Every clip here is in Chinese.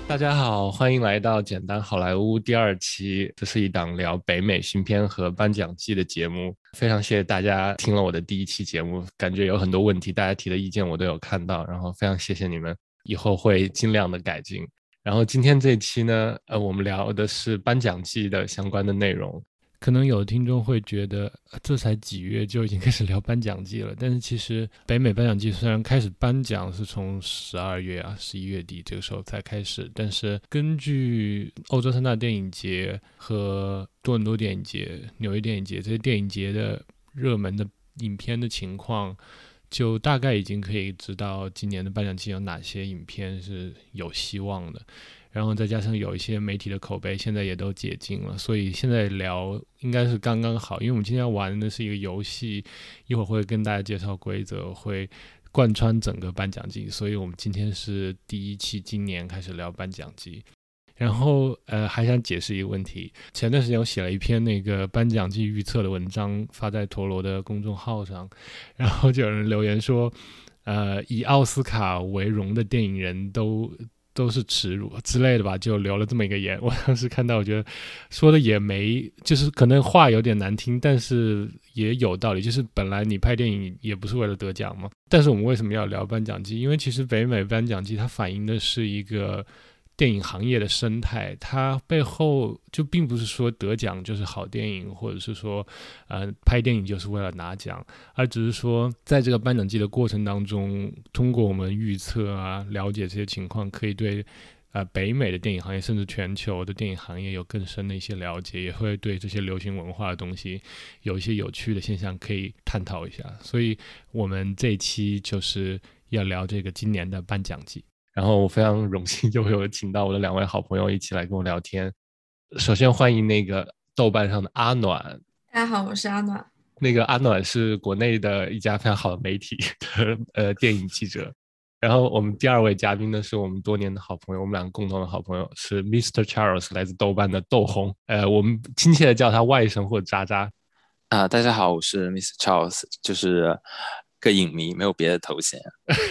大家好，欢迎来到简单好莱坞第二期。这是一档聊北美新片和颁奖季的节目。非常谢谢大家听了我的第一期节目，感觉有很多问题，大家提的意见我都有看到，然后非常谢谢你们，以后会尽量的改进。然后今天这一期呢，我们聊的是颁奖季的相关的内容。可能有的听众会觉得，这才几月就已经开始聊颁奖季了。但是其实北美颁奖季虽然开始颁奖是从12月11月底这个时候才开始，但是根据欧洲三大电影节和多伦多电影节、纽约电影节这些电影节的热门的影片的情况，就大概已经可以知道今年的颁奖季有哪些影片是有希望的。然后再加上有一些媒体的口碑现在也都解禁了，所以现在聊应该是刚刚好。因为我们今天玩的是一个游戏，一会儿会跟大家介绍规则，会贯穿整个颁奖季，所以我们今天是第一期今年开始聊颁奖季。然后还想解释一个问题，前段时间我写了一篇那个颁奖季预测的文章发在陀螺的公众号上，然后就有人留言说以奥斯卡为荣的电影人都是耻辱之类的吧，就留了这么一个言。我当时看到我觉得说的也没，就是可能话有点难听，但是也有道理，就是本来你拍电影也不是为了得奖嘛。但是我们为什么要聊颁奖季？因为其实北美颁奖季它反映的是一个电影行业的生态，它背后就并不是说得奖就是好电影，或者是说拍电影就是为了拿奖，而只是说在这个颁奖季的过程当中，通过我们预测了解这些情况，可以对北美的电影行业甚至全球的电影行业有更深的一些了解，也会对这些流行文化的东西有一些有趣的现象可以探讨一下。所以我们这一期就是要聊这个今年的颁奖季。然后我非常荣幸又有请到我的两位好朋友一起来跟我聊天。首先欢迎那个豆瓣上的阿暖。 大家好，我是阿暖。 那个阿暖是国内的一家非常好的媒体的电影记者。然后我们第二位嘉宾呢是我们多年的好朋友，我们两个共同的好朋友是 Mr. Charles， 来自豆瓣的豆红，我们亲切的叫他外甥或者渣渣。 大家好，我是 Mr. Charles，就是个影迷，没有别的头衔。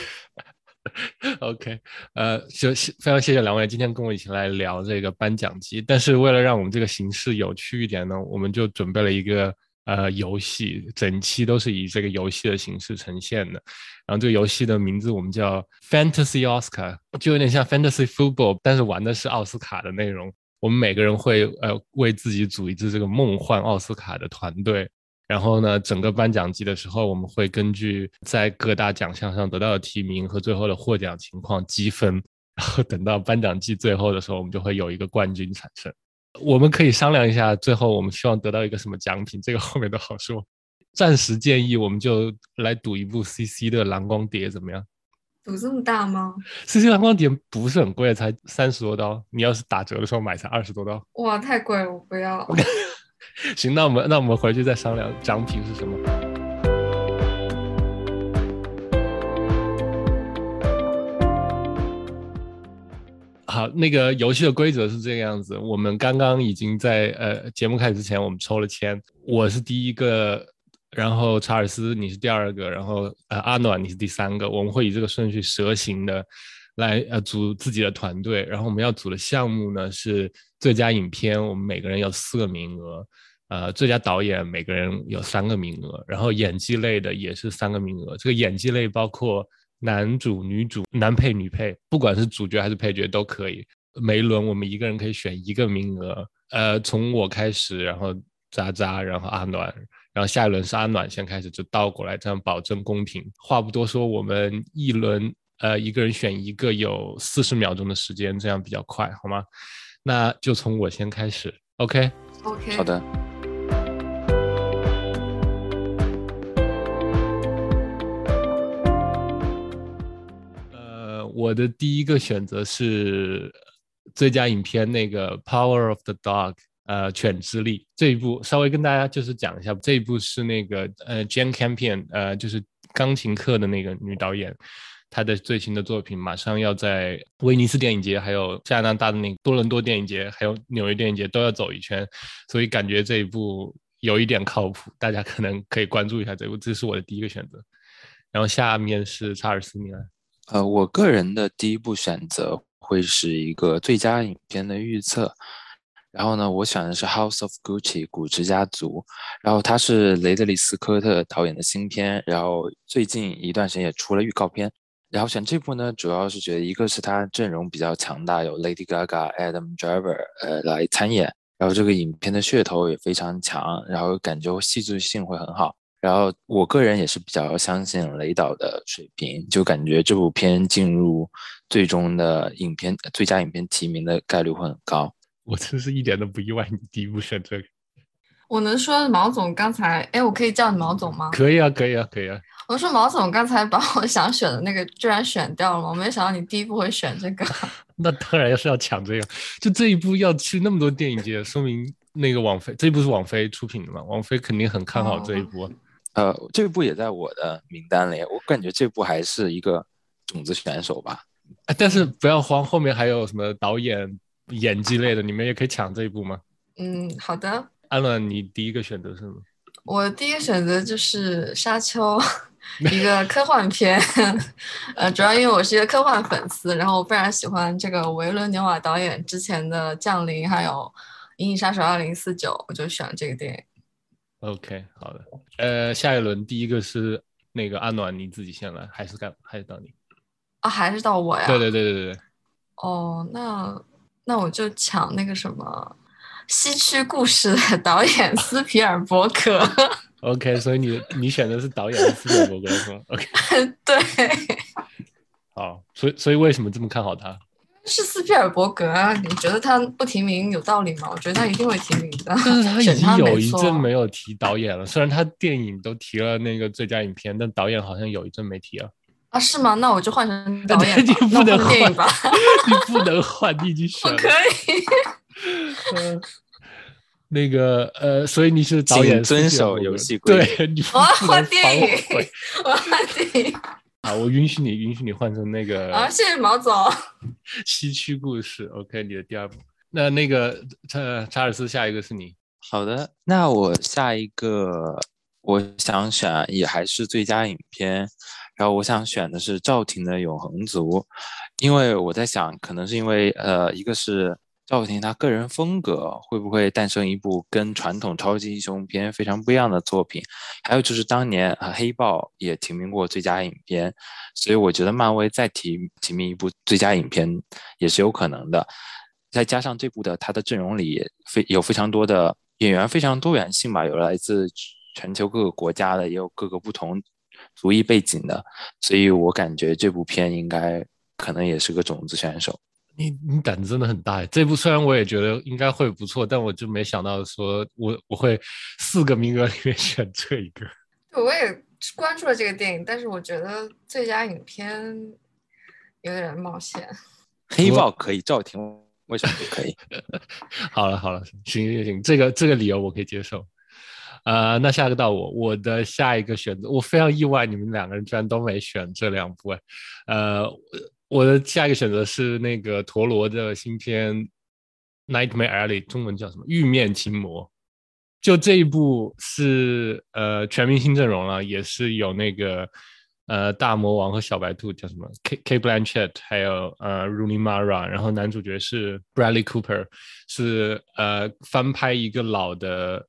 OK，就非常谢谢两位今天跟我一起来聊这个颁奖季。但是为了让我们这个形式有趣一点呢，我们就准备了一个游戏，整期都是以这个游戏的形式呈现的。然后这个游戏的名字我们叫 Fantasy Oscar， 就有点像 Fantasy Football， 但是玩的是奥斯卡的内容。我们每个人会为自己组一支这个梦幻奥斯卡的团队。然后呢，整个颁奖季的时候，我们会根据在各大奖项上得到的提名和最后的获奖情况积分，然后等到颁奖季最后的时候，我们就会有一个冠军产生。我们可以商量一下，最后我们希望得到一个什么奖品，这个后面都好说。暂时建议我们就来赌一部 CC 的蓝光碟，怎么样赌这么大吗？ ？CC 蓝光碟不是很贵，才30多刀，你要是打折的时候买才20多刀。 哇，太贵了，我不要。 行，那我们回去再商量奖品是什么。好，那个游戏的规则是这个样子，我们刚刚已经在节目开始之前，我们抽了签，我是第一个，然后查尔斯你是第二个，然后阿暖你是第三个，我们会以这个顺序蛇形的来组自己的团队，然后我们要组的项目呢是最佳影片，我们每个人有4个名额。最佳导演每个人有3个名额，然后演技类的也是3个名额。这个演技类包括男主、女主、男配、女配，不管是主角还是配角都可以。每一轮我们一个人可以选1个名额。从我开始，然后渣渣，然后阿暖，然后下一轮是阿暖先开始，就倒过来，这样保证公平。话不多说，我们一轮一个人选1个，有40秒钟的时间，这样比较快，好吗？那就从我先开始 ，OK？ OK， 好的。 我的第一个选择是最佳影片那个《Power of the Dog》，犬之力这一部，稍微跟大家就是讲一下，这一部是那个Jane Campion，就是钢琴课的那个女导演，她的最新的作品马上要在威尼斯电影节，还有加拿大的那个多伦多电影节，还有纽约电影节都要走一圈，所以感觉这一部有一点靠谱，大家可能可以关注一下这部，这是我的第一个选择。然后下面是查尔斯，你来。 我个人的第一部选择会是一个最佳影片的预测。然后呢，我选的是《House of Gucci》古驰家族，然后它是雷德利·斯科特导演的新片，然后最近一段时间也出了预告片。然后选这部呢，主要是觉得一个是它阵容比较强大，有 Lady Gaga、Adam Driver 来参演，然后这个影片的噱头也非常强，然后感觉戏剧性会很好。然后我个人也是比较相信雷导的水平，就感觉这部片进入最终的最佳影片提名的概率会很高。 我真是一点都不意外，你第一部选这个。 我能说毛总刚才，哎，我可以叫你毛总吗？ 可以啊，可以啊，可以啊。 我说毛总刚才把我想选的那个居然选掉了吗？我没想到你第一部会选这个。 那当然是要抢这个，就这一部要去那么多电影节，说明那个网飞这一部是网飞出品的嘛，网飞肯定很看好这一部。 这部也在我的名单里，我感觉这部还是一个种子选手吧。 但是不要慌，后面还有什么导演、演技类的，你们也可以抢这一部吗？ 好的。 安乐，你第一个选择是什么？ 我第一个选择就是《沙丘》，一个科幻片。主要因为我是一个科幻粉丝，然后我非常喜欢这个维伦纽瓦导演之前的《降临》还有《银翼杀手2049》，我就选了这个电影。 OK， 好的。下一轮第一个是那个阿暖，你自己先来，还是到你？ 啊，还是到我呀？ 对对对对对。 哦，那我就抢那个什么《西区故事》的导演斯皮尔伯格。 OK， 所以你选的是导演斯皮尔伯格是吗 ？OK， 对。 好，所以为什么这么看好他？ 是斯皮尔伯格啊，你觉得他不提名有道理吗？我觉得他一定会提名的。 但是他已经有一阵没有有提导演了，虽然他电影都提了那个最佳影片，但导演好像有一阵没提了。 啊？是吗？那我就换成导演吧。 你不能换电影吧。 你不能换，你已经选了。 我可以。 那个所以你是导演， 请遵守游戏规则。 对，你我要换不能电影反悔。 我要换电影。 好，我允许你换成那个。 好，谢谢毛总。 西区故事 ，OK， 你的第二部。那个查尔斯，下一个是你。 好的，那我下一个我想选也还是最佳影片，然后我想选的是赵婷的《永恒族》，因为我在想，可能是因为一个是赵婷她个人风格会不会诞生一部跟传统超级英雄片非常不一样的作品，还有就是当年黑豹也提名过最佳影片，所以我觉得漫威再提名一部最佳影片也是有可能的。再加上这部的它的阵容里有非常多的演员，非常多元性吧，有来自全球各个国家的，也有各个不同族裔背景的，所以我感觉这部片应该可能也是个种子选手。 你胆子真的很大耶！这部虽然我也觉得应该会不错，但我就没想到说我会4个名额里面选这一个。 我也关注了这个电影，但是我觉得最佳影片有点冒险。 黑豹可以，赵婷为什么不可以？ 好了，行，这个理由我可以接受。那下一个到我的下一个选择，我非常意外，你们2个人居然都没选这2部。我的下一个选择是那个陀螺的新片《Nightmare Alley》，中文叫什么？《玉面情魔》。就这一部是全明星阵容了，也是有那个大魔王和小白兔叫什么 Kate Blanchett， 还有Rooney Mara， 然后男主角是 Bradley Cooper， 是翻拍一个老的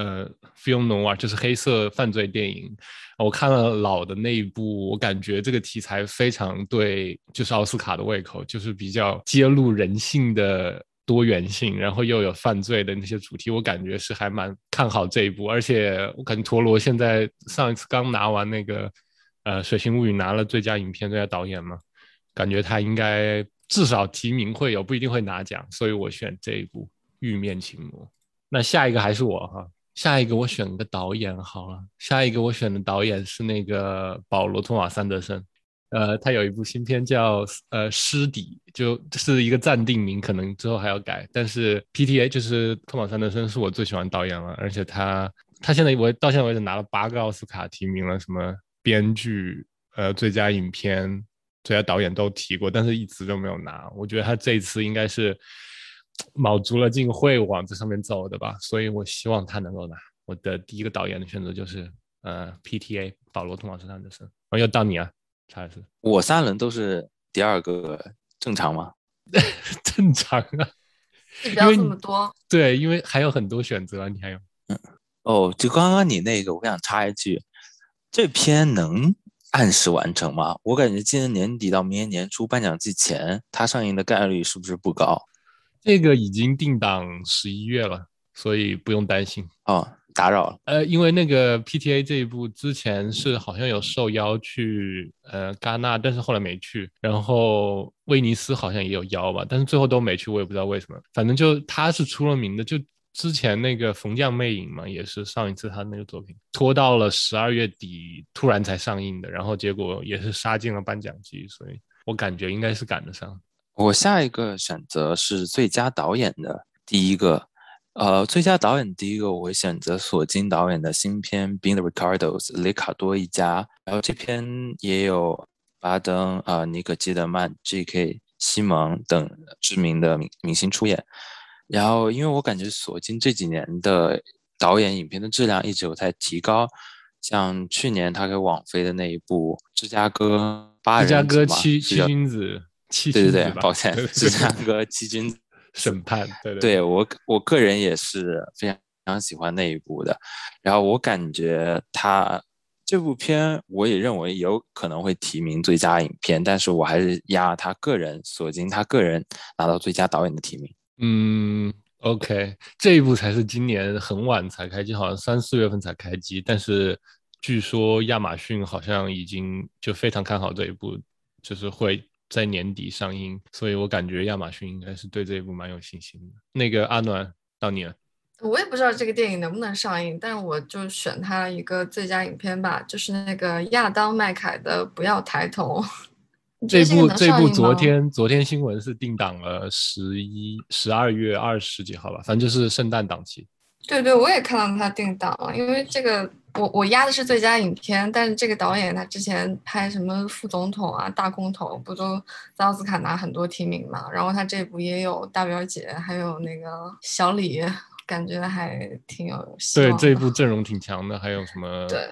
film noir， 就是黑色犯罪电影。我看了老的那一部，我感觉这个题材非常对，就是奥斯卡的胃口，就是比较揭露人性的多元性，然后又有犯罪的那些主题，我感觉是还蛮看好这一部。而且我感觉陀螺现在上一次刚拿完那个水形物语拿了最佳影片最佳导演嘛，感觉他应该至少提名会有，不一定会拿奖，所以我选这一部玉面情魔。那下一个还是我哈，下一个我选个导演好了，下一个我选的导演是那个保罗·托马斯·安德森。他有一部新片叫尸底，就是一个暂定名，可能之后还要改。但是 PTA 就是托马斯·安德森是我最喜欢导演了，而且他现在到现在为止拿了8个奥斯卡提名了，什么编剧、最佳影片、最佳导演都提过，但是一直都没有拿。我觉得他这一次应该是卯足了劲会往这上面走的吧，所以我希望他能够拿。我的第一个导演的选择就是PTA 保罗·托马斯·安德森。然后又到你啊。 我3轮都是第2个，正常吗？ 正常啊， 你不要这么多。 对，因为还有很多选择啊，你还有。 哦，就刚刚你那个，我想插一句，这篇能按时完成吗？我感觉今年年底到明年年初颁奖季前，它上映的概率是不是不高？ 这个已经定档11月了，所以不用担心。 哦，打扰了。 因为那个 PTA 这一部之前是好像有受邀去戛纳，但是后来没去。然后威尼斯好像也有邀吧，但是最后都没去，我也不知道为什么。反正就他是出了名的，就之前那个《逢将魅影》嘛，也是上一次他那个作品拖到了12月底突然才上映的，然后结果也是杀进了颁奖季，所以我感觉应该是赶得上。 我下一个选择是最佳导演的第一个，最佳导演第一个我会选择索金导演的新片《Being the Ricardos》雷卡多一家，然后这篇也有巴登、尼可基德曼、J.K. 西蒙等知名的明星出演。然后因为我感觉索金这几年的导演影片的质量一直有在提高，像去年他给网飞的那一部《芝加哥八芝加哥人组》嘛， 七君子，七对对对， 君子吧， 抱歉，芝加哥七君子审判，对对对我个人也是非常喜欢那一部的。然后我感觉他这部片，我也认为有可能会提名最佳影片，但是我还是压他个人，索金他个人拿到最佳导演的提名。 OK，这一部才是今年很晚才开机，好像3、4月份才开机，但是据说亚马逊好像已经就非常看好这一部，就是会在年底上映，所以我感觉亚马逊应该是对这一部蛮有信心的。那个阿暖到你了。 我也不知道这个电影能不能上映，但是我就选它一个最佳影片吧，就是那个亚当麦凯的《不要抬头》。你觉得这个能这部上映吗？ 昨天新闻是定档了12月20几号吧，反正就是圣诞档期。 对对，我也看到他定档了，因为这个我压的是最佳影片，但是这个导演他之前拍什么副总统啊、大空头，不都在奥斯卡拿很多提名嘛？然后他这部也有大表姐，还有那个小李，感觉还挺有希对， 望的。 这一部阵容挺强的，还有什么对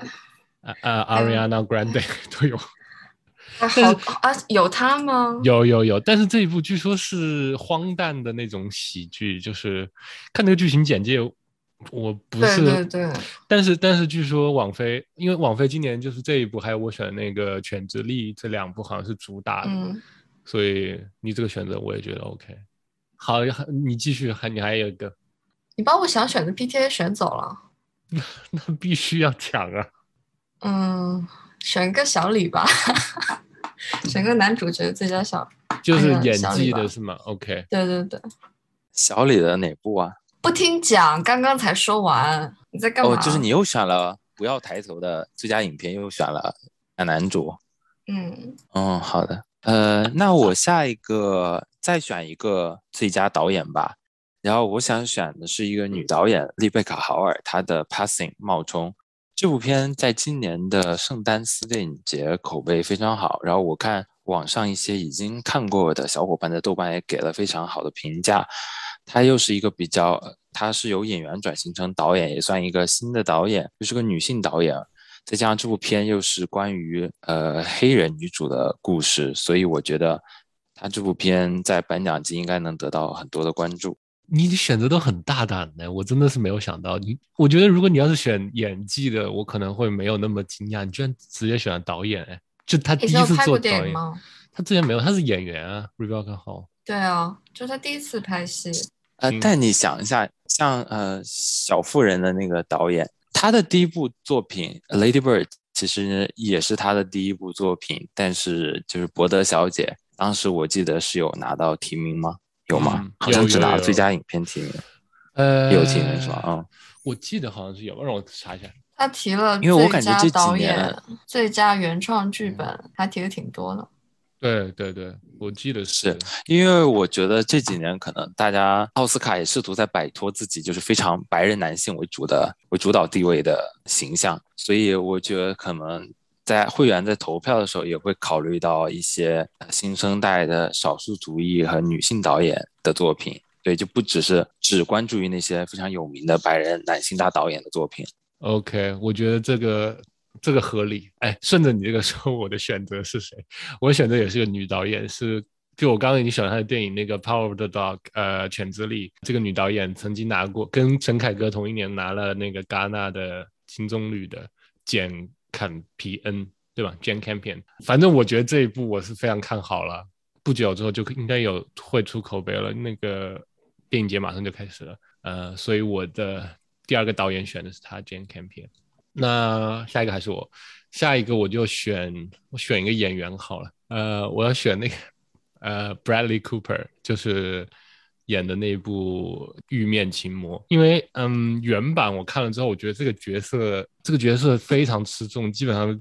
Ariana Grande 都有。 好啊，有他吗？ 有，但是这一部据说是荒诞的那种喜剧，就是看那个剧情简介，我不对是， 对对， 但是据说网飞，因为网飞今年就是这一部，还有我选的那个《犬之力》这两部好像是主打的，所以你这个选择我也觉得 OK。好，你继续，你还有一个， 你把我想选的 PTA 选走了。 那必须要抢啊！ 选个小李吧，选个男主角最佳就是演小李吧。 技的是吗 ？OK， 对对对， 小李的哪部啊？ 不听讲，刚刚才说完，你在干嘛？ 哦，就是你又选了不要抬头的最佳影片，又选了男主。好的。那我下一个再选一个最佳导演吧。然后我想选的是一个女导演丽贝卡·豪尔，她的《Passing》冒充。这部片在今年的圣丹斯电影节口碑非常好，然后我看网上一些已经看过的小伙伴在豆瓣也给了非常好的评价。她又是一个她是由演员转型成导演，也算一个新的导演，又是个女性导演，再加上这部片又是关于黑人女主的故事，所以我觉得她这部片在颁奖季应该能得到很多的关注。 你的选择都很大胆呢，我真的是没有想到。我觉得如果你要是选演技的，我可能会没有那么惊讶。你居然直接选了导演，哎，就他第一次做导演吗？ 他之前没有，他是演员啊 ，Rebecca Hall。 对啊，就是他第一次拍戏。 但你想一下，像小妇人的那个导演，他的第一部作品《Lady Bird》其实也是他的第一部作品，但是就是伯德小姐，当时我记得是有拿到提名吗？有吗？好像只拿了最佳影片提名。有提名是吧？ 我记得好像是有，让我查一下。 他提了因为我感觉这最佳导几年演、最佳原创剧本，还提的挺多的。 对对对，我记得是因为我觉得这几年可能大家奥斯卡也试图在摆脱自己就是非常白人男性为主导地位的形象，所以我觉得可能在会员在投票的时候也会考虑到一些新生代的少数族裔和女性导演的作品，对，就不只关注于那些非常有名的白人男性大导演的作品。 OK，我觉得这个合理。哎，顺着你这个说，我的选择是谁？我选择也是个女导演，是就我刚刚已经选了他的电影那个《Power of the Dog》，犬之力，这个女导演曾经拿过，跟陈凯歌同一年拿了那个戛纳的金棕榈的简坎皮恩，对吧？Jane Campion。反正我觉得这一部我是非常看好了，不久之后就应该会出口碑了，那个电影节马上就开始了，所以我的第二个导演选的是他 Jane Campion。那下一个还是我，下一个我选一个演员好了，我要选那个Bradley Cooper， 就是演的那部《玉面情魔》，因为原版我看了之后，我觉得这个角色非常吃重，基本上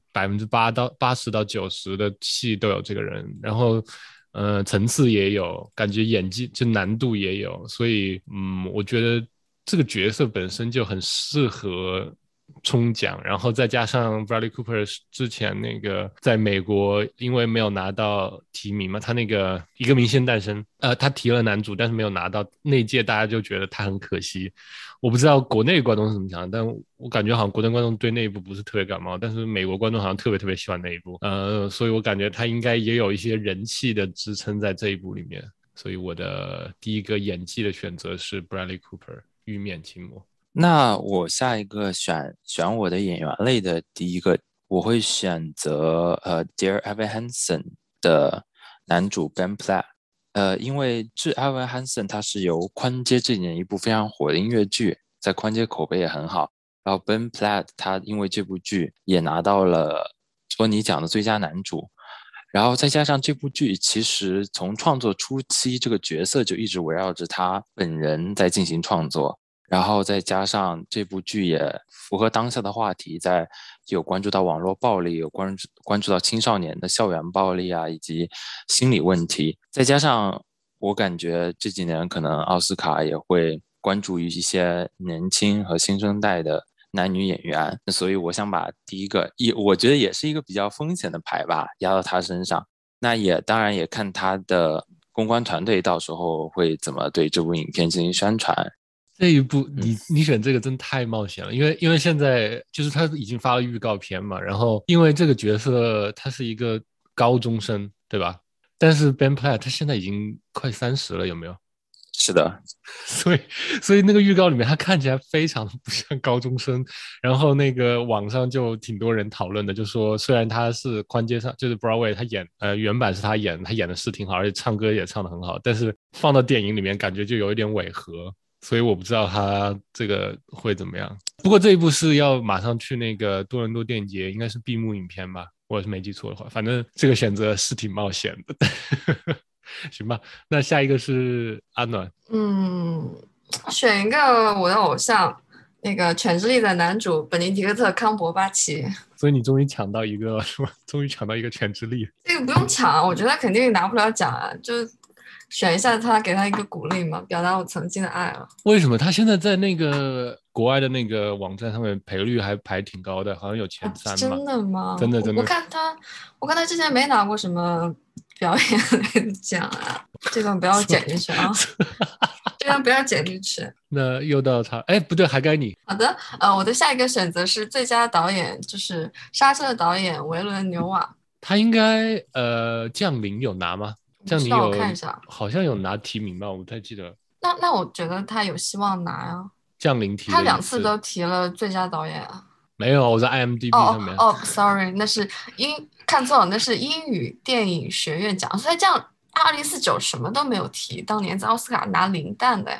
80%到90%的戏都有这个人，然后层次也有，感觉演技就难度也有，所以我觉得这个角色本身就很适合冲奖，然后再加上 Bradley Cooper 之前那个在美国因为没有拿到提名嘛，他那个一个明星诞生，他提了男主，但是没有拿到，那一届大家就觉得他很可惜。我不知道国内观众是怎么想的，但我感觉好像国内观众对那一部不是特别感冒，但是美国观众好像特别喜欢那一部，所以我感觉他应该也有一些人气的支撑在这一部里面，所以我的第一个演技的选择是 Bradley Cooper 玉面情魔。 那我下一个选我的演员类的第一个，我会选择Dear Evan Hansen 的男主 Ben Platt。因为这 Evan Hansen 他是由宽街这几年一部非常火的音乐剧，在宽街口碑也很好。然后 Ben Platt 他因为这部剧也拿到了托尼奖的最佳男主。然后再加上这部剧其实从创作初期这个角色就一直围绕着他本人在进行创作。然后再加上这部剧也符合当下的话题，有关注到网络暴力，有关注到青少年的校园暴力啊，以及心理问题。再加上我感觉这几年可能奥斯卡也会关注于一些年轻和新生代的男女演员，所以我想把第一个我觉得也是一个比较风险的牌吧，压到他身上。那当然也看他的公关团队到时候会怎么对这部影片进行宣传。 这一部你选这个真太冒险了，因为现在就是他已经发了预告片嘛，然后因为这个角色他是一个高中生，对吧？但是 Ben Platt 他现在已经快30了，有没有？ 是的， 所以那个预告里面他看起来非常不像高中生，然后那个网上就挺多人讨论的，就说虽然他是宽街上就是 Broadway 他演原版是他演的是挺好，而且唱歌也唱得很好，但是放到电影里面感觉就有一点违和。所以我不知道他这个会怎么样。不过这一部是要马上去那个多伦多电影节，应该是闭幕影片吧，我是没记错的话。反正这个选择是挺冒险的。行吧，那下一个是阿暖。 选一个我的偶像，那个《犬之力》的男主本尼迪克特·康伯巴奇。 所以你终于抢到一个了，是吧？终于抢到一个《犬之力》。 这个不用抢，我觉得他肯定拿不了奖啊，就选一下他，给他一个鼓励嘛，表达我曾经的爱了。 为什么他现在在那个国外的那个网站上面赔率还排挺高的，好像有前3嘛？ 真的吗？ 真的。 我看他之前没拿过什么表演类的奖啊，这段不要剪进去啊，这段不要剪进去。 那又到他，哎，不对，还该你。 好的，我的下一个选择是最佳导演，就是《刹车》的导演维伦·纽瓦。 他应该降临有拿吗？降临我看一下， 好像有拿提名吧，我不太记得。 那我觉得他有希望拿呀。 降临提了他2次都提了最佳导演啊。 没有，我在 IMDB 上面。 sorry， 那是看错了，那是英语电影学院奖。所以这样2049什么都没有提，当年在奥斯卡拿零蛋的呀。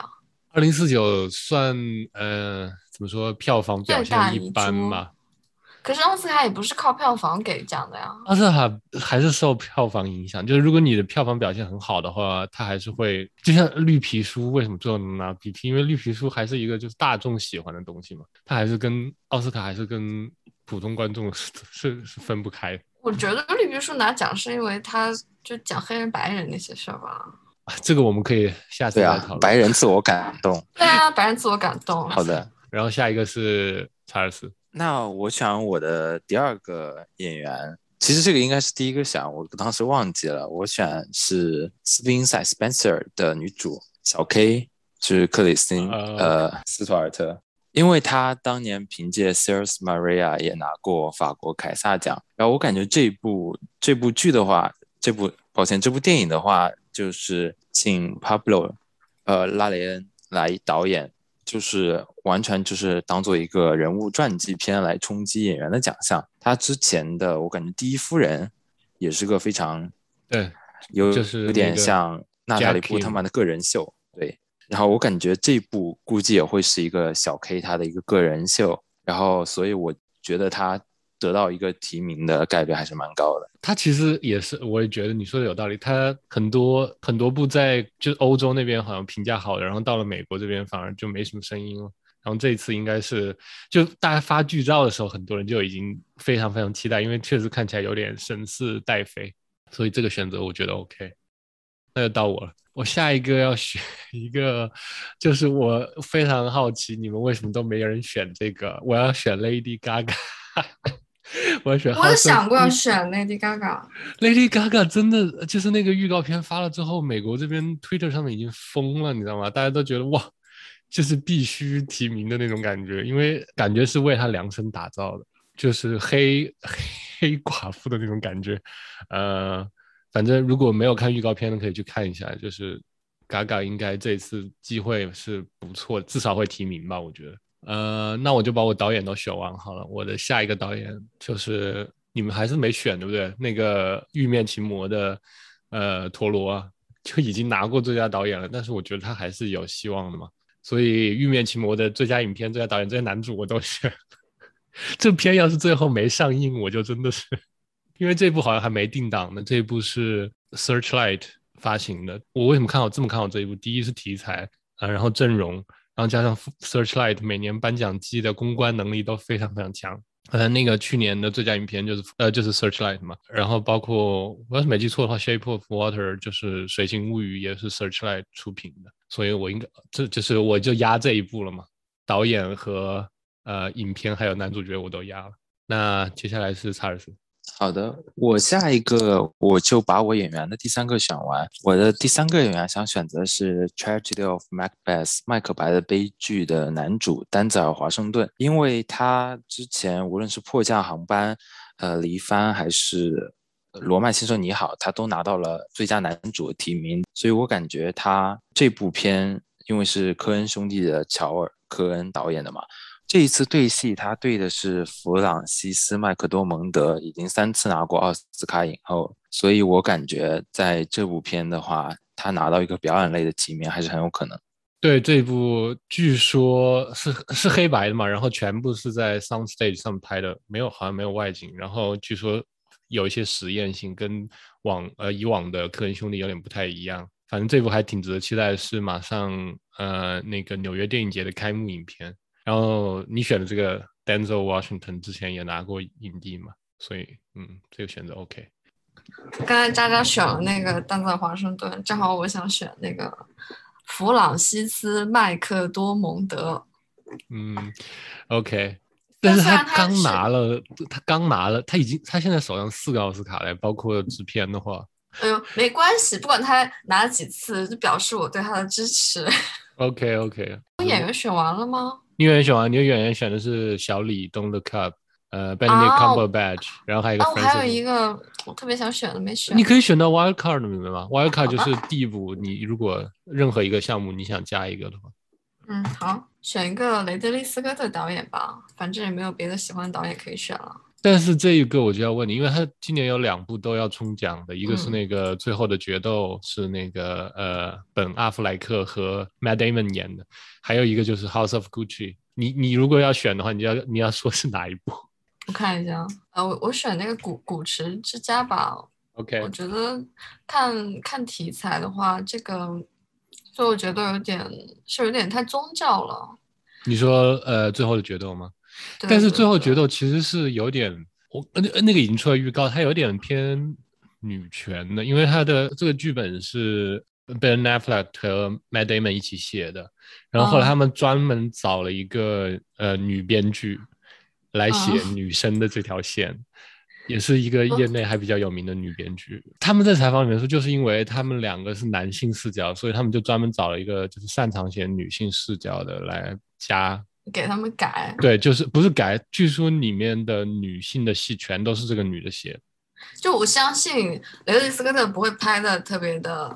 2049算怎么说，票房表现一般嘛。 可是奥斯卡也不是靠票房给奖的呀。 奥斯卡还是受票房影响，就是如果你的票房表现很好的话，它还是会，就像绿皮书为什么最后能拿 BP， 因为绿皮书还是一个就是大众喜欢的东西嘛，它还是跟奥斯卡还是跟普通观众是分不开。 我觉得绿皮书拿奖是因为他就讲黑人白人那些事儿吧。 这个我们可以下次再讨论。 白人自我感动。 对啊，白人自我感动。 好的， 然后下一个是查尔斯。 那我想我的第二个演员，其实这个应该是第一个想，我当时忘记了。我选是《斯宾塞·斯潘塞尔》的女主小 K， 就是克里斯汀斯图尔特，因为她当年凭借《Sales Maria》也拿过法国凯撒奖。然后我感觉这部剧的话，这部电影的话， 就是请 Pablo 拉雷恩来导演，就是完全就是当做一个人物传记片来冲击演员的奖项。他之前的我感觉第一夫人也是个非常对， 有就是点像娜塔莉波特曼的个人秀，对。然后我感觉这部估计也会是一个小 K 他的一个个人秀，然后所以我觉得他得到一个提名的概率还是蛮高的。 他其实也是，我也觉得你说的有道理。他很多部在就是欧洲那边好像评价好的，然后到了美国这边反而就没什么声音了。然后这一次应该是就大家发剧照的时候，很多人就已经非常非常期待，因为确实看起来有点神似戴妃，所以这个选择我觉得 OK。那就到我了，我下一个要选一个，就是我非常好奇你们为什么都没人选这个，我要选 Lady Gaga。我要选 House of Gucci。 我有想过要选 Lady Gaga。Lady Gaga 真的就是那个预告片发了之后，美国这边 Twitter 上面已经疯了，你知道吗？大家都觉得哇，就是必须提名的那种感觉，因为感觉是为她量身打造的，就是黑寡妇的那种感觉。反正如果没有看预告片的可以去看一下，就是 Gaga 应该这次机会是不错，至少会提名吧，我觉得。那我就把我导演都选完好了。我的下一个导演就是你们还是没选对不对？那个《玉面情魔》的陀螺啊，就已经拿过最佳导演了，但是我觉得他还是有希望的嘛。所以《玉面情魔》的最佳影片、最佳导演、最佳男主我都选。这片要是最后没上映，我就真的是。因为这部好像还没定档呢，这一部是 Searchlight 发行的。我为什么这么看好这一部？第一是题材然后阵容，然后加上 Searchlight 每年颁奖季的公关能力都非常非常强。那个去年的最佳影片就是 Searchlight 嘛，然后包括我要是没记错的话 Shape of Water 就是水形物语也是 Searchlight 出品的，所以我应该我就压这一部了嘛，导演和影片还有男主角我都压了。那接下来是查尔斯。 好的，我下一个我就把我演员的第三个选完。我的第三个演员想选择是《Tragedy of Macbeth》麦克白的悲剧的男主丹泽尔·华盛顿，因为他之前无论是迫降航班、黎帆还是罗曼先生你好，他都拿到了最佳男主的提名，所以我感觉他这部片因为是科恩兄弟的乔尔·科恩导演的嘛。这一次对戏，他对的是弗朗西斯·麦克多蒙德，已经3次拿过奥斯卡影后，所以我感觉在这部片的话，他拿到一个表演类的提名还是很有可能。 对，这部据说是黑白的嘛，然后全部是在 Sound Stage 上拍的，好像没有外景，然后据说有一些实验性，跟以往的科恩兄弟有点不太一样。反正这部还挺值得期待的，是马上那个纽约电影节的开幕影片。然后你选的这个 Denzel Washington 之前也拿过影帝嘛，所以这个选择 OK。 刚才渣渣选了那个丹泽尔·华盛顿，正好我想选那个弗朗西斯·麦克多蒙德。 OK。但是他刚拿了，他现在手上4个奥斯卡了，包括制片的话。 哎呦，没关系，不管他拿了几次，就表示我对他的支持。 OK。 演员选完了吗？ 你演员选的是小李 Don't Look Up，Benedict Cumberbatch，然后还有一个我还有一个我特别想选的没选。 你可以选到 Wild Card， 明白吗？ Wild Card 就是递补，你如果任何一个项目你想加一个的话。 好，选一个雷德利·斯科特导演吧，反正也没有别的喜欢的导演可以选了。 但是这一个我就要问你，因为他今年有2部都要冲奖的，一个是那个最后的决斗，是那个本·阿弗莱克和 Matt Damon 演的，还有一个就是 House of Gucci。你如果要选的话，你要说是哪一部？ 我看一下，我选那个古驰之家吧。 OK。 我觉得看题材的话，这个所以我觉得有点太宗教了。 你说最后的决斗吗？但是最后决斗其实是有点，那个已经出了预告，它有点偏女权的，因为它的这个剧本是 Ben Affleck 和 Matt Damon 一起写的，然后后来他们专门找了一个女编剧来写女生的这条线，也是一个业内还比较有名的女编剧。他们在采访里面说，就是因为他们2个是男性视角，所以他们就专门找了一个就是擅长写女性视角的来加。 给他们改。 对，就是不是改，据说里面的女性的戏全都是这个女的写。 就我相信雷德利·斯科特不会拍的特别的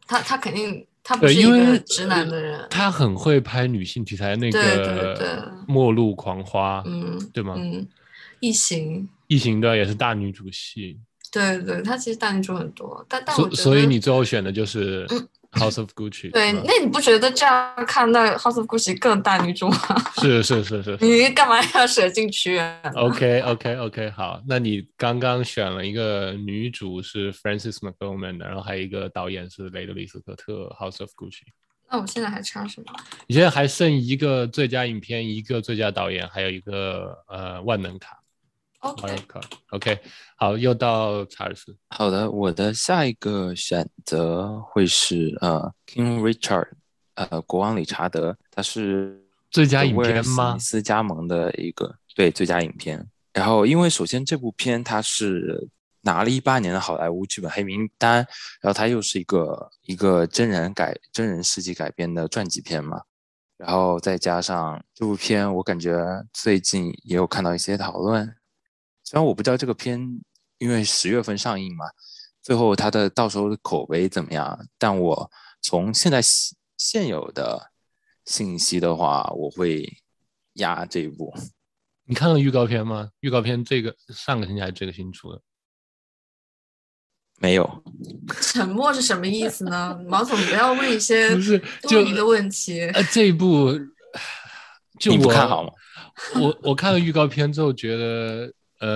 他肯定他不对， 是一个因为直男的人。 他很会拍女性题材，那对对个对， 《末路狂花》，对吗？ 异形， 异形的也是大女主戏， 对对，他其实大女主很多，但我觉得， 所以你最后选的就是House of Gucci， 对，那你不觉得这样看那 House of Gucci 更大女主吗？ 是， 你干嘛要舍进去 ？OK，好，那你刚刚选了一个女主是 Frances McDormand，然后还有一个导演是雷德利·斯科特，House of Gucci。 那我现在还差什么？ 你现在还剩一个最佳影片，一个最佳导演，还有一个万能卡。OK， 好，又到查尔斯。 好的，我的下一个选择会是King Richard，国王理查德，他是最佳影威尔片吗？ 史密斯加盟的一个最佳影片。然后，因为首先这部片它是拿了18年的好莱坞剧本黑名单，然后它又是一个真人事迹改编的传记片嘛，然后再加上这部片，我感觉最近也有看到一些讨论。虽然我不知道这个片因为10月份上映嘛，最后它的到时候的口碑怎么样，但我从现有的信息的话，我会压这一部。 你看了预告片吗？预告片这个上个星期还是这个星期出的？ 没有。 沉默是什么意思呢？毛总不要问一些不是多余的问题。 这一部就你不看好吗？ 我看了预告片之后觉得，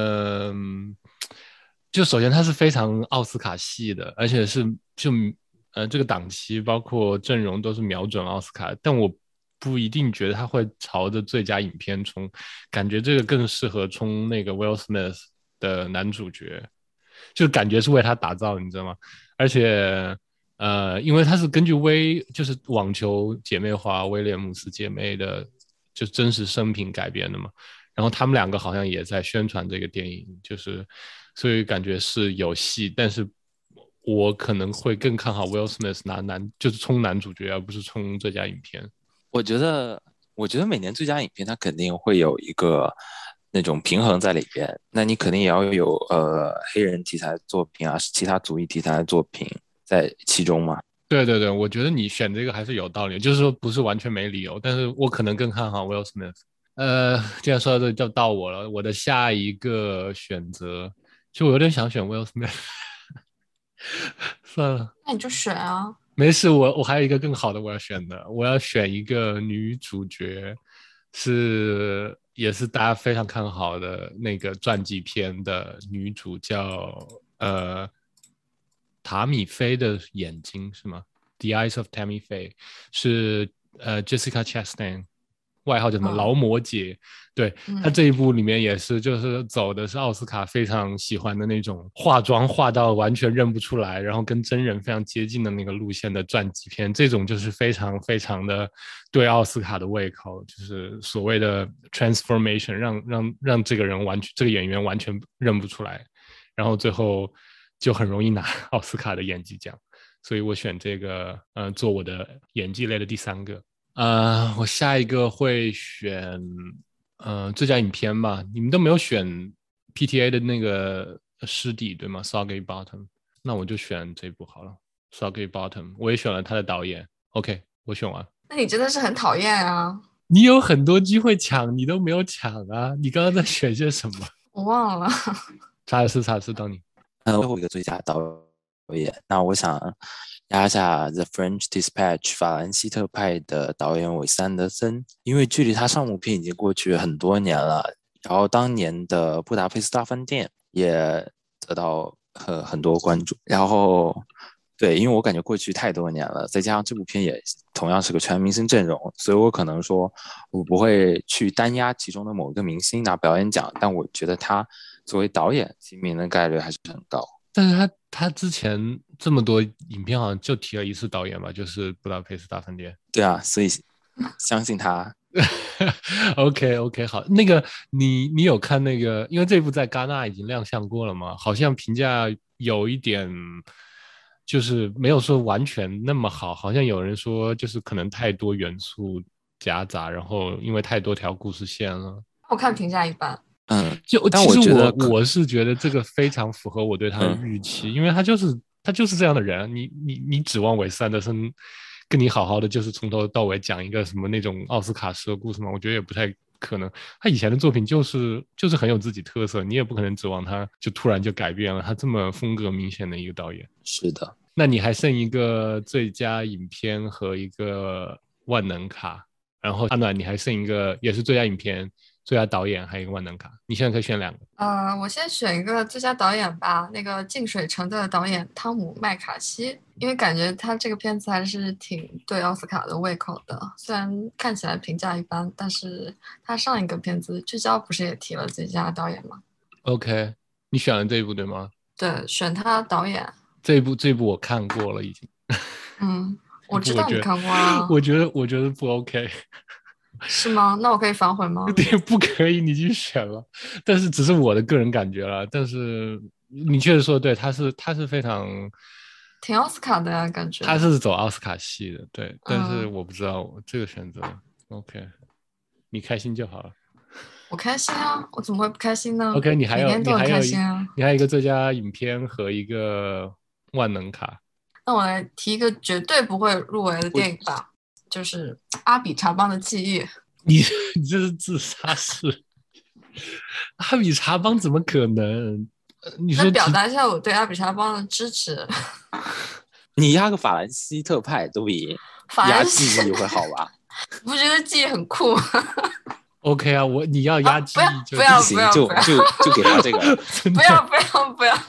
就首先它是非常奥斯卡系的，而且是这个档期包括阵容都是瞄准奥斯卡，但我不一定觉得他会朝着最佳影片冲，感觉这个更适合冲那个 Will Smith 的男主角，就感觉是为他打造，你知道吗？而且因为它是根据就是网球姐妹花威廉姆斯姐妹的就真实生平改编的嘛，然后他们两个好像也在宣传这个电影，就是所以感觉是有戏，但是我可能会更看好 Will Smith 就是冲男主角，而不是冲最佳影片。 我觉得每年最佳影片它肯定会有一个那种平衡在里边，那你肯定也要有黑人题材作品啊，其他族裔题材的作品在其中嘛。 对，我觉得你选这个还是有道理，就是说不是完全没理由，但是我可能更看好 Will Smith。既然说到这就到我了，我的下一个选择，就我有点想选 Will Smith， 算了， 那你就选啊。 没事，我还有一个更好的我要选的，我要选一个女主角，也是大家非常看好的那个传记片的女主，叫塔米菲的眼睛是吗？ The Eyes of Tammy Faye 是Jessica Chastain， 外号叫什么劳模姐。对，她这一部里面也是就是走的是奥斯卡非常喜欢的那种化妆化到完全认不出来，然后跟真人非常接近的那个路线的传记片，这种就是非常非常的对奥斯卡的胃口，就是所谓的 transformation， 让这个演员完全认不出来，然后最后就很容易拿奥斯卡的演技奖，所以我选这个做我的演技类的第3个。我下一个会选最佳影片吧，你们都没有选 PTA 的那个师弟对吗 Soggy Bottom， 那我就选这部好了 Soggy Bottom， 我也选了他的导演。 OK， 我选完。 那你真的是很讨厌啊， 你有很多机会抢你都没有抢啊，你刚刚在选些什么？ 我忘了。 查尔斯到你。 最后一个最佳导演，那我想压下《The French Dispatch》法兰西特派的导演韦斯安德森，因为距离他上部片已经过去很多年了，然后当年的《布达佩斯大饭店》也得到很多关注，然后对，因为我感觉过去太多年了，再加上这部片也同样是个全明星阵容，所以我可能说我不会去单压其中的某一个明星拿表演奖，但我觉得他作为导演提名的概率还是很高。 但是他之前这么多影片好像就提了一次导演吧，就是布达佩斯大饭店。 对啊，所以相信他。 OK， 好，那个你有看那个？因为这部在戛纳已经亮相过了嘛，好像评价有一点就是没有说完全那么好，好像有人说就是可能太多元素夹杂，然后因为太多条故事线了。 我看评价一般。 但其实我觉得我是觉得这个非常符合我对他的预期，因为他就是他就是这样的人，你指望韦斯安德森跟你好好的就是从头到尾讲一个什么那种奥斯卡式的故事吗？我觉得也不太可能。他以前的作品就是很有自己特色，你也不可能指望他就突然就改变了，他这么风格明显的一个导演。 是的。 那你还剩一个最佳影片和一个万能卡，然后阿暖你还剩一个也是最佳影片、最佳导演还有一个万能卡，你现在可以选2个。 我先选一个最佳导演吧，那个《净水城》的导演汤姆麦卡锡，因为感觉他这个片子还是挺对奥斯卡的胃口的，虽然看起来评价一般，但是他上一个片子《聚焦》不是也提了最佳导演吗？ OK， 你选了这一部对吗？ 对，选他导演。 这一部我看过了已经。 我知道你看过啊。 我觉得不 OK。 是吗？那我可以反悔吗？ 对，不可以，你已经选了，但是只是我的个人感觉了。但是你确实说对，他是非常挺奥斯卡的呀，感觉。 他是走奥斯卡系的，对。但是我不知道我这个选择 OK， 你开心就好了。 我开心啊，我怎么会不开心呢？ OK， 每天都很开心啊。 你还有一个最佳影片和一个万能卡。 那我来提一个绝对不会入围的电影吧，就是阿比查邦的记忆。 你这是自杀式。阿比查邦怎么可能？你说表达一下我对阿比查邦的支持。 你压个法兰西特派都比压记忆会好吧？ 不觉得记忆很酷吗 ？OK 啊，你要压记忆就不要就给他这个。 不要。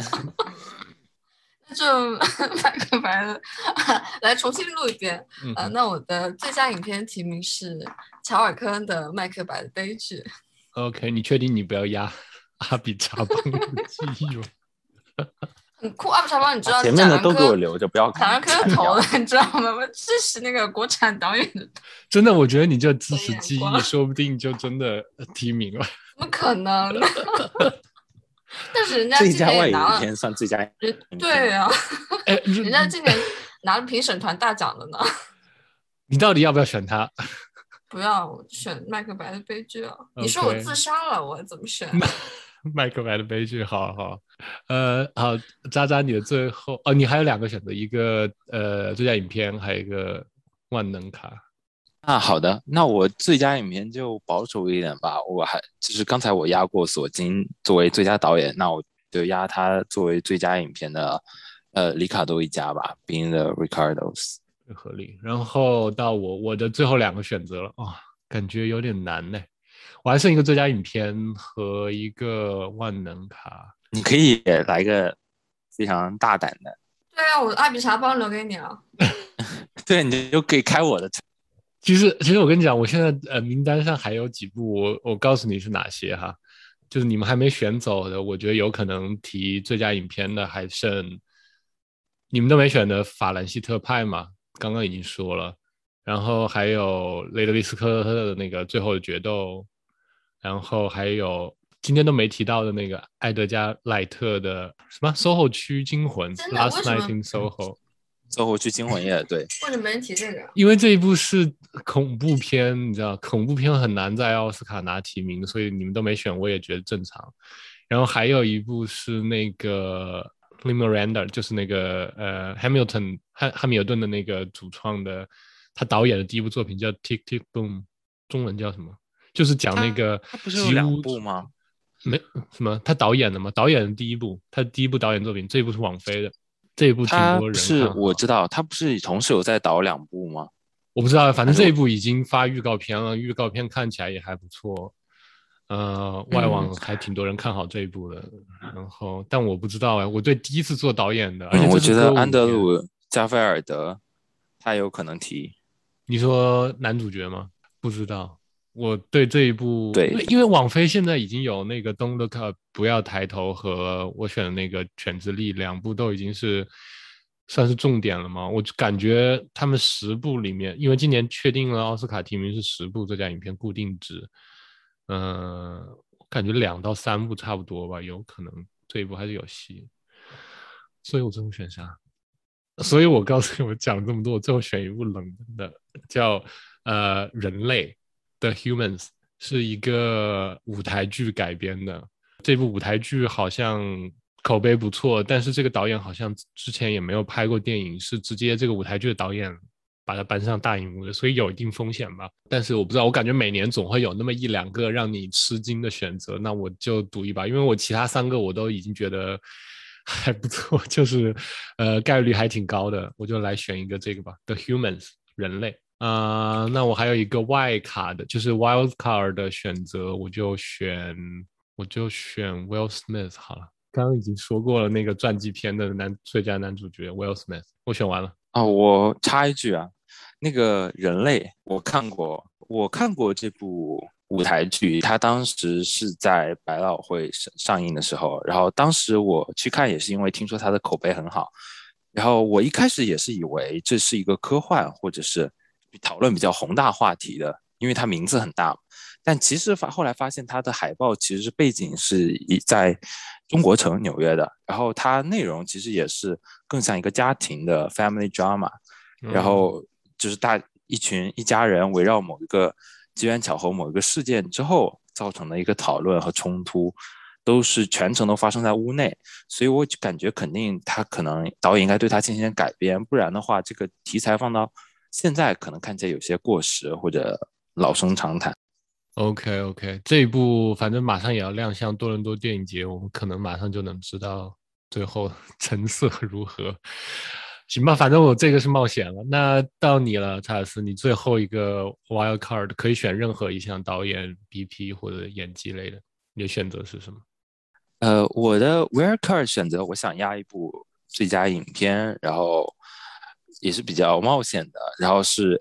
就麦克白的来重新录一遍。那我的最佳影片提名是乔尔科恩的《麦克白的悲剧》。 OK， 你确定你不要压阿比查邦的记忆吗？ 很酷，阿比查邦你知道？ 前面的都给我留着，不要看。 贾樟柯投的，你知道吗？我支持那个国产导演的。 真的，我觉得你就支持记忆，说不定就真的提名了。 怎么可能呢？但是人家最佳外语影片算最佳影片。 对啊，人家今年拿了评审团大奖的呢。 你到底要不要选他？ 不要，我选麦克白的悲剧啊！ Okay. 你说我自杀了，我怎么选？ 麦克白的悲剧，好。好，渣渣，你的最后你还有2个选择，一个最佳影片，还有一个万能卡。 好的，那我最佳影片就保守一点吧。就是刚才我压过索金作为最佳导演，那我就压他作为最佳影片的里卡多一家吧， Being the Ricardos。 合理。然后到我的最后2个选择了感觉有点难呢。我还剩一个最佳影片和一个万能卡。 你可以来一个非常大胆的。 对啊，我阿比查邦留给你啊。 对，你就可以开我的。 其实我跟你讲，我现在名单上还有几部，我告诉你是哪些哈，就是你们还没选走的，我觉得有可能提最佳影片的还剩你们都没选的法兰西特派嘛，刚刚已经说了，然后还有雷德利·斯科特的那个最后的决斗，然后还有今天都没提到的那个艾德加·赖特的什么 SOHO 区惊魂 Last Night in Soho。SOHO 区惊魂夜，对。 为什么没人提这个？ 因为这一部是恐怖片，你知道，恐怖片很难在奥斯卡拿提名，所以你们都没选，我也觉得正常。然后还有一部是那个 Lin Miranda， 就是那个Hamilton 汉密尔顿的那个主创的，他导演的第一部作品叫 Tick Tick Boom， 中文叫什么？就是讲那个他不是有2部吗？ 没什么，他导演的吗？导演的第一部，他第一部导演作品，这一部是网飞的。这一部挺多人看好。 我知道他不是同时有在导2部吗？ 我不知道，反正这一部已经发预告片了，预告片看起来也还不错。外网还挺多人看好这一部的。然后，但我不知道我对第一次做导演的，而且我觉得安德鲁·加菲尔德他有可能提。 你说男主角吗？不知道。我对这一部， 对， 因为网飞现在已经有那个 Don't Look Up 不要抬头和我选的那个犬之力2部都已经是算是重点了嘛。我就感觉他们10部里面，因为今年确定了奥斯卡提名是10部最佳影片固定值，我感觉2到3部差不多吧，有可能这一部还是有戏。所以我最后选啥？所以我告诉你，我讲这么多，我最后选一部冷的，叫人类。The Humans 是一个舞台剧改编的，这部舞台剧好像口碑不错，但是这个导演好像之前也没有拍过电影，是直接这个舞台剧的导演把它搬上大荧幕的，所以有一定风险吧。但是我不知道，我感觉每年总会有那么一两个让你吃惊的选择，那我就赌一把，因为我其他3个我都已经觉得还不错，就是概率还挺高的，我就来选一个这个吧， The Humans 人类。那我还有一个外卡的，就是 Wild Card 的选择，我就选 Will Smith 好了。刚刚已经说过了，那个传记片的最佳男主角 Will Smith， 我选完了。 我插一句啊，那个人类我看过这部舞台剧，它当时是在百老汇上映的时候，然后当时我去看也是因为听说它的口碑很好，然后我一开始也是以为这是一个科幻或者是讨论比较宏大话题的，因为它名字很大，但其实后来发现它的海报其实背景是在中国城纽约的，然后它内容其实也是更像一个家庭的 family drama，然后就是一家人围绕某一个机缘巧合某一个事件之后造成的一个讨论和冲突，都是全程都发生在屋内，所以我感觉肯定他可能导演应该对他进行改编，不然的话这个题材放到现在可能看起来有些过时或者老生常谈。 OK， 这一部反正马上也要亮相多伦多电影节，我们可能马上就能知道最后成色如何。行吧，反正我这个是冒险了。那到你了，查尔斯，你最后一个 wild card 可以选任何一项导演、BP 或者演技类的，你的选择是什么？ 我的 wild card 选择，我想压一部最佳影片，然后也是比较冒险的，然后是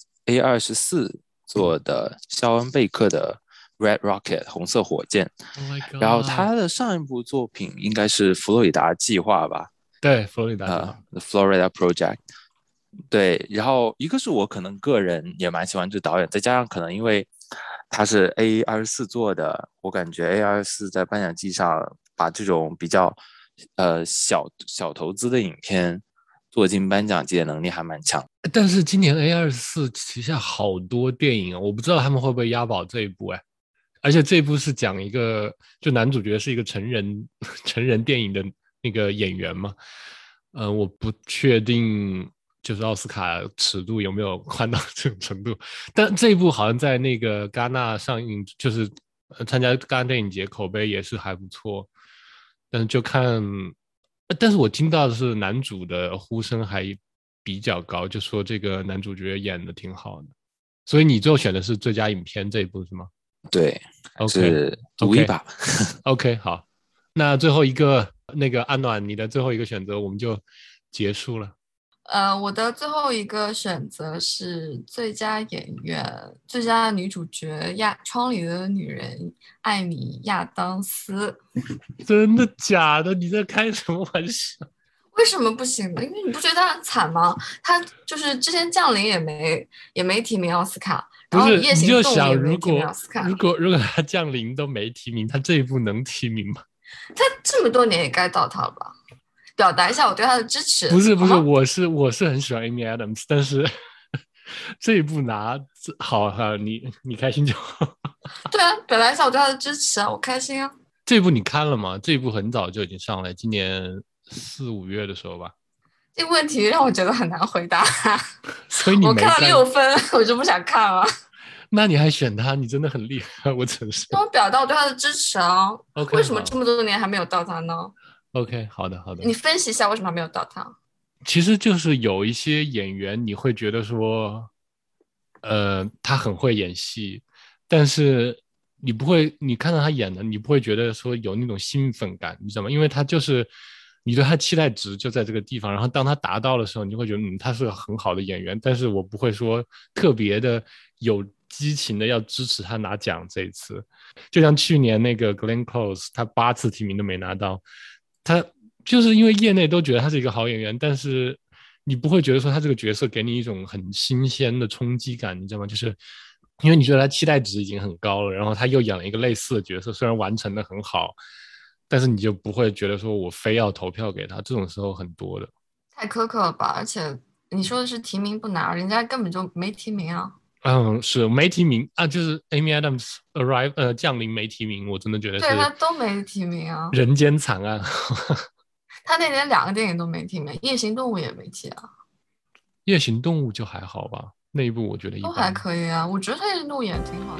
A24做的肖恩贝克的 Red Rocket 红色火箭， Oh my god！ 然后他的上一部作品应该是佛罗里达计划吧， 对，佛罗里达计划 The Florida Project。对，然后一个是我可能个人也蛮喜欢这导演，再加上可能因为他是 A24做的，我感觉 A24在颁奖季上把这种比较小投资的影片做进颁奖季的能力还蛮强。 但是今年 A24旗下好多电影啊，我不知道他们会不会押宝这一部哎。而且这一部是讲一个，就男主角是一个成人电影的那个演员嘛，我不确定就是奥斯卡尺度有没有宽到这种程度，但这一部好像在那个戛纳上映，就是参加戛纳电影节，口碑也是还不错，但是就看，但是我听到的是男主的呼声还比较高，就说这个男主角演的挺好的，所以你最后选的是最佳影片这一部是吗？ 对，是赌一把。 OK， 好，那最后一个那个安暖，你的最后一个选择我们就结束了。 我的最后一个选择是最佳演员、最佳女主角窗里的女人艾米亚当斯。 真的假的？你在开什么玩笑？ 为什么不行呢？因为你不觉得他很惨吗？他就是之前降临也没提名奥斯卡，然后夜行动也没提名奥斯卡。 如果他降临都没提名，他这一部能提名吗？ 他这么多年也该到他了吧？表达一下我对他的支持。 不是，我是很喜欢 Amy Adams， 但是这一部拿好，你开心就好。 对啊，表达一下我对他的支持啊，我开心啊。 这一部你看了吗？这一部很早就已经上来，今年4、5月的时候吧。 这个问题让我觉得很难回答。 所以你没看， 我看了6分，我就不想看了。 那你还选他，你真的很厉害，我承认。 让我表达我对他的支持啊。 Okay， 为什么这么多年还没有到他呢？ OK， 好的。 你分析一下为什么还没有到他？ 其实就是有一些演员，你会觉得说，他很会演戏，但是你看到他演的，你不会觉得说有那种兴奋感，你知道吗？因为他就是你对他期待值就在这个地方，然后当他达到的时候，你就会觉得他是个很好的演员，但是我不会说特别的有激情的要支持他拿奖这一次。就像去年那个 Glenn Close， 他8次提名都没拿到。他就是因为业内都觉得他是一个好演员，但是你不会觉得说他这个角色给你一种很新鲜的冲击感，你知道吗？就是因为你觉得他期待值已经很高了，然后他又演了一个类似的角色，虽然完成的很好，但是你就不会觉得说我非要投票给他，这种时候很多的。 太苛刻了吧？而且你说的是提名不拿，人家根本就没提名啊。 是没提名啊，就是 Amy Adams降临没提名，我真的觉得是对他都没提名啊， 人间惨案。 他那年2个电影都没提名，《夜行动物》也没提啊， 夜行动物就还好吧，那一部我觉得一都还般。 可以啊，我觉得他《夜行动物》演得挺好的。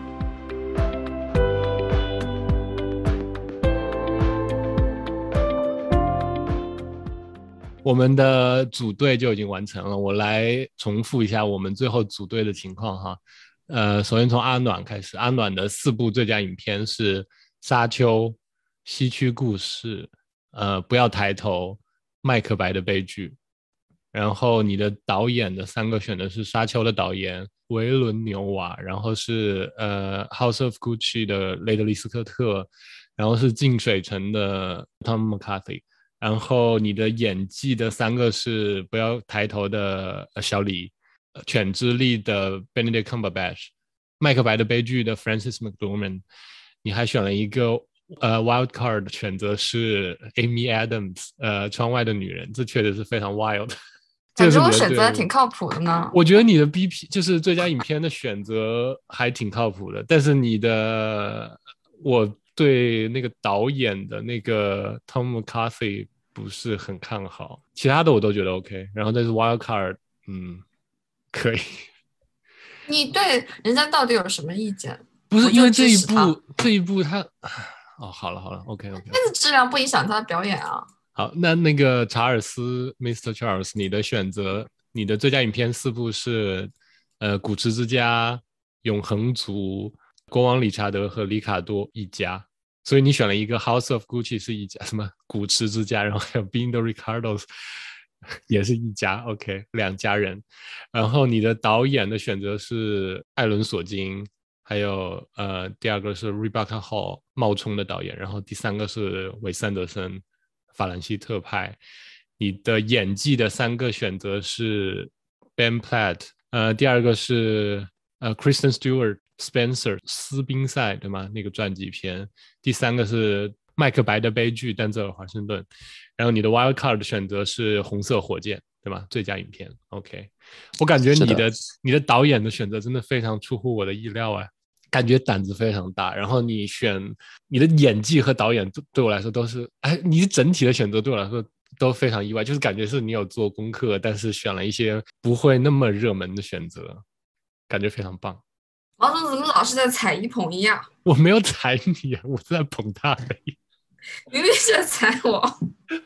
我们的组队就已经完成了，我来重复一下我们最后组队的情况哈。首先从阿暖开始，阿暖的4部最佳影片是《沙丘》、《西区故事》、不要抬头、麦克白的悲剧。然后你的导演的3个选的是《沙丘》的导演维伦纽瓦，然后是House of Gucci 的雷德利·斯科特，然后是净水城的 Tom McCarthy。然后你的演技的3个是不要抬头的小李，犬之力的 Benedict Cumberbatch， 麦克白的悲剧的 Frances McDormand。你还选了一个wild card 选择是 Amy Adams， 窗外的女人，这确实是非常 wild。 感觉我选择还挺靠谱的呢。 我觉得你的 BP 就是最佳影片的选择还挺靠谱的，但是我对那个导演的那个 Tom McCarthy 不是很看好，其他的我都觉得 OK。然后但是 Wild Card， 可以。 你对人家到底有什么意见？ 不是因为这一部他，好了 ，OK。 但是质量不影响他的表演啊。 好，那个查尔斯 Mr. Charles， 你的选择，你的最佳影片4部是古驰之家、永恒族、国王理查德和里卡多一家，所以你选了一个 House of Gucci 是一家，什么古驰之家，然后还有 Being the Ricardos 也是一家 ，OK， 2家人。然后你的导演的选择是艾伦索金，还有第2个是 Rebecca Hall 冒充的导演，然后第3个是韦斯安德森法兰西特派。你的演技的3个选择是 Ben Platt， 第2个是Kristen Stewart Spencer 斯宾塞，对吗？那个传记片。第3个是麦克白的悲剧丹泽尔华盛顿。然后你的 Wild Card 的选择是红色火箭，对吗？最佳影片 OK。 我感觉你的导演的选择真的非常出乎我的意料啊，感觉胆子非常大。然后你的演技和导演对我来说都是，你整体的选择对我来说都非常意外，就是感觉是你有做功课，但是选了一些不会那么热门的选择，感觉非常棒。 王总怎么老是在踩一捧一啊？ 我没有踩你啊，我是在捧他而已。 明明是在踩我。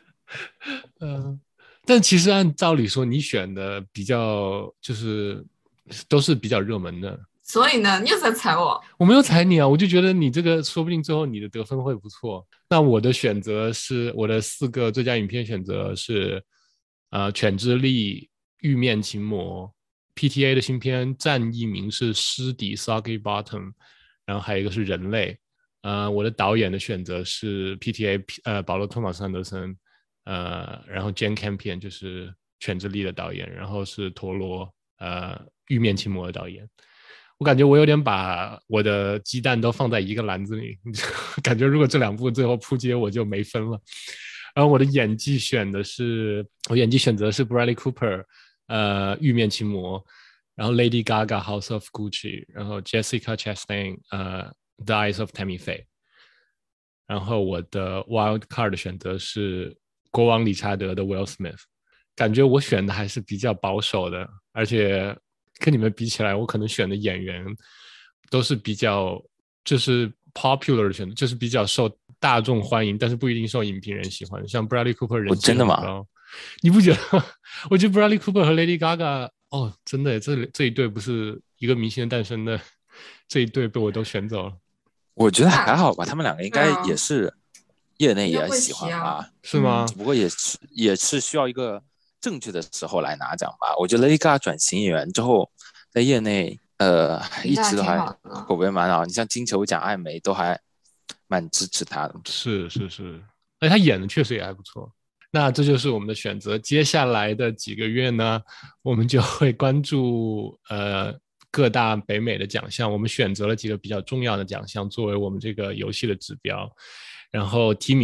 但其实按照理说，你选的比较就是都是比较热门的。 所以呢，你又在踩我。 我没有踩你啊，我就觉得你这个说不定最后你的得分会不错。那我的选择是，我的4个最佳影片选择是犬之力、玉面琴魔、PTA 的新片战役名是湿底 Soggy Bottom， 然后还有一个是人类。我的导演的选择是 PTA 保罗·托马斯·安德森，然后 Jane Campion 就是犬之力的导演，然后是陀螺玉面琴魔的导演。我感觉我有点把我的鸡蛋都放在一个篮子里，感觉如果这2部最后扑街我就没分了。然后我的演技选择是 Bradley Cooper， 玉面琴魔，然后 Lady Gaga House of Gucci， 然后 Jessica Chastain The Eyes of Tammy Faye。 然后我的 Wild Card 的选择是国王理查德的 Will Smith。 感觉我选的还是比较保守的，而且跟你们比起来，我可能选的演员都是比较就是 popular 的选择，就是比较受大众欢迎，但是不一定受影评人喜欢。像 Bradley Cooper 人气很高，你不觉得？我觉得 Bradley Cooper 和 Lady Gaga， 真的这一对不是一个明星的诞生的，这一对被我都选走了。 我觉得还好吧，他们2个应该也是业内也喜欢吧， 是吗？ 只不过也是需要一个正确的时候来拿奖吧。我觉得 Lady Gaga 转型演员之后，在业内一直都还口碑蛮好。你像金球奖、艾美都还蛮支持他的。 是，而且他演的确实也还不错。那这就是我们的选择。接下来的几个月呢，我们就会关注各大北美的奖项。我们选择了几个比较重要的奖项作为我们这个游戏的指标，然后提名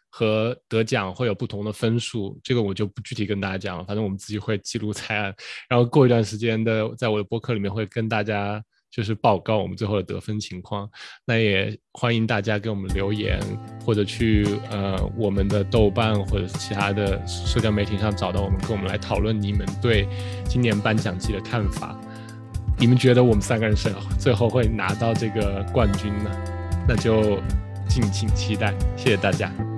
和得奖会有不同的分数，这个我就不具体跟大家讲了，反正我们自己会记录在案，然后过一段时间的在我的播客里面会跟大家就是报告我们最后的得分情况。那也欢迎大家给我们留言，或者去我们的豆瓣或者其他的社交媒体上找到我们，跟我们来讨论你们对今年颁奖季的看法。你们觉得我们3个人是最后会拿到这个冠军呢？那就敬请期待，谢谢大家。